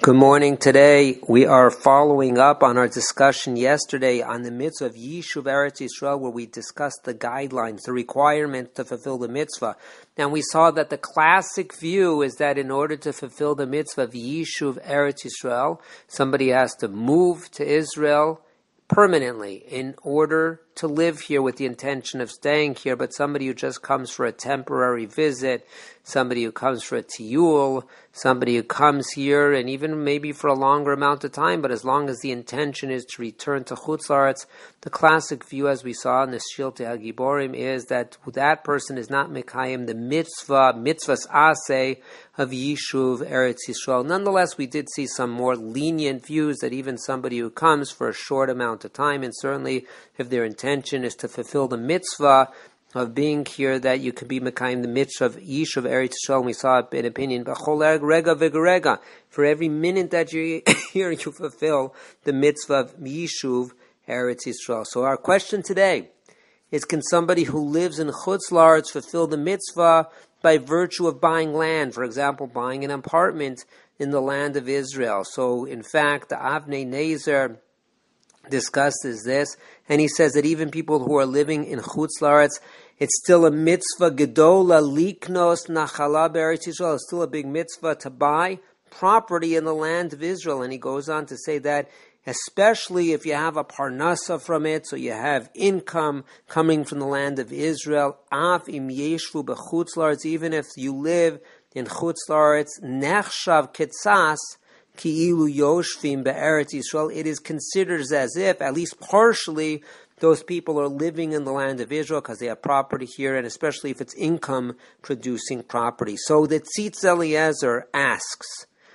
Good morning. Today we are following up on our discussion yesterday on the mitzvah of Yishuv Eretz Yisrael, where we discussed the guidelines, the requirements to fulfill the mitzvah. And we saw that the classic view is that in order to fulfill the mitzvah of Yishuv Eretz Yisrael, somebody has to move to Israel permanently in order to live here with the intention of staying here. But somebody who just comes for a temporary visit, somebody who comes for a tiyul, somebody who comes here and even maybe for a longer amount of time, but as long as the intention is to return to Chutz La'aretz, the classic view, as we saw in the Shiltei HaGiborim, is that that person is not mekayim the mitzvahs aseh of Yishuv Eretz Yisrael. Nonetheless, we did see some more lenient views that even somebody who comes for a short amount of time, and certainly if their intention is to fulfill the mitzvah of being here, that you could be mekayim the mitzvah of Yishuv Eretz Yisrael. And we saw an opinion, for every minute that you're here, you fulfill the mitzvah of Yishuv Eretz Yisrael. So our question today is, can somebody who lives in Chutz La'aretz fulfill the mitzvah by virtue of buying land? For example, buying an apartment in the land of Israel. So in fact, the Avnei Nezer discusses this, and he says that even people who are living in Chutz La'aretz, it's still a mitzvah gedola liknos nachala be'eretz Yisrael. It's still a big mitzvah to buy property in the land of Israel. And he goes on to say that especially if you have a parnasa from it, so you have income coming from the land of Israel, af im yeshvu bechutz la'aretz, even if you live in Chutz La'aretz, nechshav ketzas ki'ilu yoshvim be'eretz Yisrael, it is considered as if, at least partially, those people are living in the land of Israel because they have property here, and especially if it's income-producing property. So the Tzitz Eliezer asks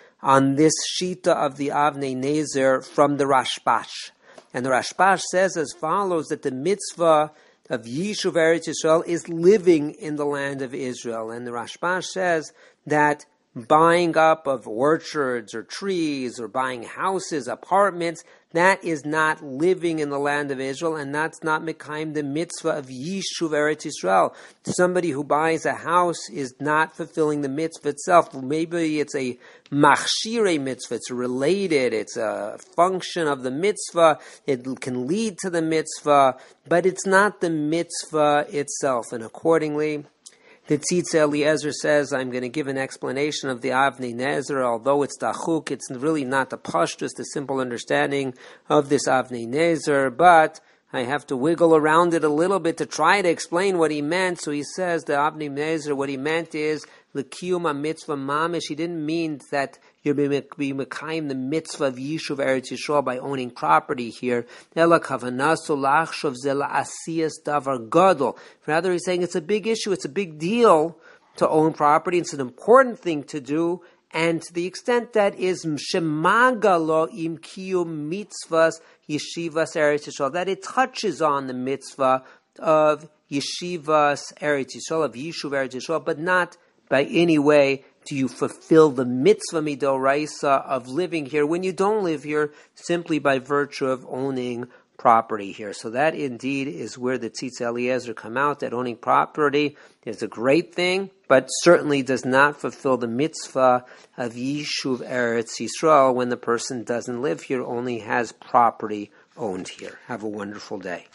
on this shita of the Avnei Nezer from the Rashbash. And the Rashbash says as follows, that the mitzvah of Yishuv Eretz Yisrael is living in the land of Israel. And the Rashbash says that buying up of orchards or trees or buying houses, apartments, that is not living in the land of Israel, and that's not mekayim the mitzvah of Yishuv Eretz Yisrael. Somebody who buys a house is not fulfilling the mitzvah itself. Maybe it's a machshirei mitzvah, it's related, it's a function of the mitzvah, it can lead to the mitzvah, but it's not the mitzvah itself. And accordingly, the Tzitz Eliezer says, I'm going to give an explanation of the Avnei Nezer. Although it's dachuk, it's really not the pashtus, the simple understanding of this Avnei Nezer, but I have to wiggle around it a little bit to try to explain what he meant. So he says, the Avnei Nezer, what he meant is, l'kiyum mitzvah mamish. He didn't mean that you'll be mekayim the mitzvah of Yishuv Eretz Yisrael by owning property here. Ela kavanaso lachshov ze la'asiyas davar gadol. Rather, he's saying it's a big issue, it's a big deal to own property, it's an important thing to do, and to the extent that is shemagalo im kiyum mitzvahs yeshivas Eretz Yisrael, that it touches on the mitzvah of yeshivas Eretz Yisrael, of Yishuv Eretz Yisrael, but not by any way do you fulfill the mitzvah midoraisa of living here when you don't live here, simply by virtue of owning property here. So that indeed is where the Tzitz Eliezer come out, that owning property is a great thing, but certainly does not fulfill the mitzvah of Yishuv Eretz Yisrael when the person doesn't live here, only has property owned here. Have a wonderful day.